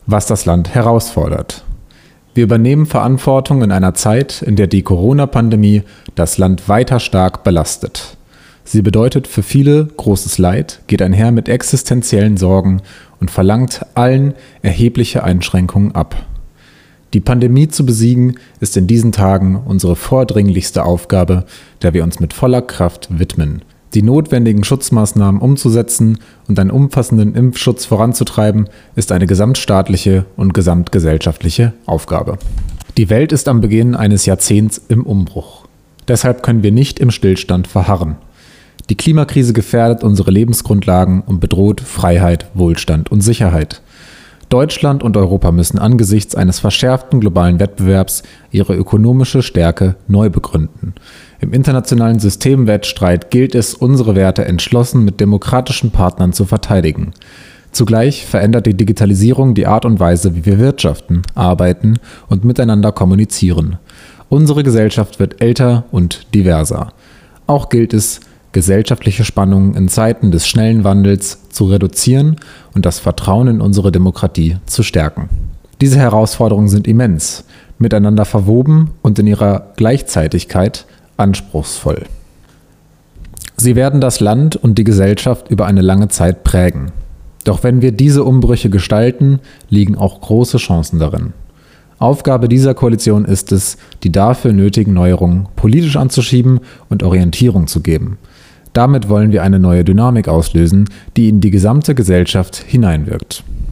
was das Land herausfordert. Wir übernehmen Verantwortung in einer Zeit, in der die Corona-Pandemie das Land weiter stark belastet. Sie bedeutet für viele großes Leid, geht einher mit existenziellen Sorgen und verlangt allen erhebliche Einschränkungen ab. Die Pandemie zu besiegen, ist in diesen Tagen unsere vordringlichste Aufgabe, der wir uns mit voller Kraft widmen. Die notwendigen Schutzmaßnahmen umzusetzen und einen umfassenden Impfschutz voranzutreiben, ist eine gesamtstaatliche und gesamtgesellschaftliche Aufgabe. Die Welt ist am Beginn eines Jahrzehnts im Umbruch. Deshalb können wir nicht im Stillstand verharren. Die Klimakrise gefährdet unsere Lebensgrundlagen und bedroht Freiheit, Wohlstand und Sicherheit. Deutschland und Europa müssen angesichts eines verschärften globalen Wettbewerbs ihre ökonomische Stärke neu begründen. Im internationalen Systemwettstreit gilt es, unsere Werte entschlossen mit demokratischen Partnern zu verteidigen. Zugleich verändert die Digitalisierung die Art und Weise, wie wir wirtschaften, arbeiten und miteinander kommunizieren. Unsere Gesellschaft wird älter und diverser. Auch gilt es, gesellschaftliche Spannungen in Zeiten des schnellen Wandels zu reduzieren und das Vertrauen in unsere Demokratie zu stärken. Diese Herausforderungen sind immens, miteinander verwoben und in ihrer Gleichzeitigkeit anspruchsvoll. Sie werden das Land und die Gesellschaft über eine lange Zeit prägen. Doch wenn wir diese Umbrüche gestalten, liegen auch große Chancen darin. Aufgabe dieser Koalition ist es, die dafür nötigen Neuerungen politisch anzuschieben und Orientierung zu geben. Damit wollen wir eine neue Dynamik auslösen, die in die gesamte Gesellschaft hineinwirkt.